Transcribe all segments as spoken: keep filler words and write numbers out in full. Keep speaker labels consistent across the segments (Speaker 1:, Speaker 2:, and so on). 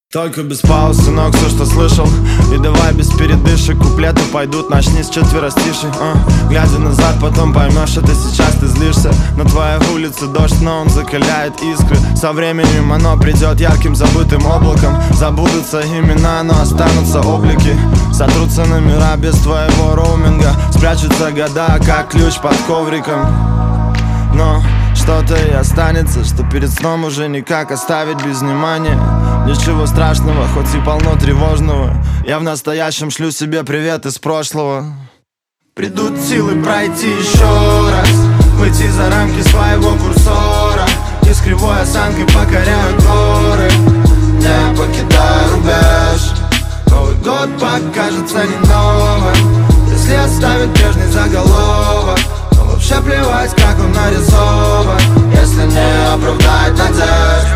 Speaker 1: Только без пауз, сынок, все, что слышал. И давай без передышек, куплеты пойдут, начни с четверостишей а. Глядя назад, потом поймешь, это сейчас ты злишься. На твоей улице дождь, но он закаляет искры. Со временем оно придет ярким забытым облаком. Забудутся имена, но останутся облики. Сотрутся номера без твоего роуминга. Спрячутся года, как ключ под ковриком. Но что-то и останется, что перед сном уже никак оставить без внимания. Ничего страшного, хоть и полно тревожного. Я в настоящем шлю себе привет из прошлого. Придут силы пройти еще раз, выйти за рамки своего курсора. И с кривой осанкой покоряю горы, не покидаю рубеж. Новый год покажется не новым, если оставить прежний заголовок. Но вообще плевать, как он нарисован, если не оправдать надежд.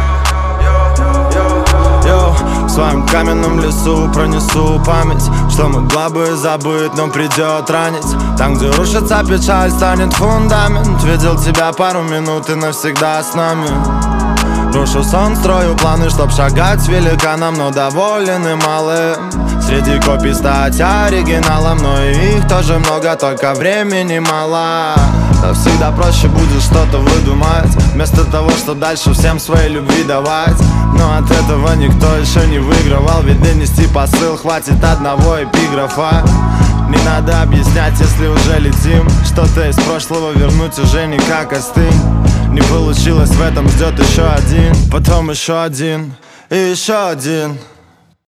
Speaker 1: Йоу, в своем каменном лесу пронесу память, что могла бы забыть, но придет ранить. Там, где рушится печаль, станет фундамент. Видел тебя пару минут и навсегда с нами. Рушу сон, строю планы, чтоб шагать с великаном, но доволен и малым. Среди копий стать оригиналом, но и их тоже много, только времени мало. Но всегда проще будет что-то выдумать, вместо того, что дальше всем своей любви давать. Но от этого никто еще не выигрывал, ведь донести посыл хватит одного эпиграфа. Не надо объяснять, если уже летим. Что-то из прошлого вернуть уже никак, остынь. Не получилось в этом, ждет еще один, потом еще один и еще один.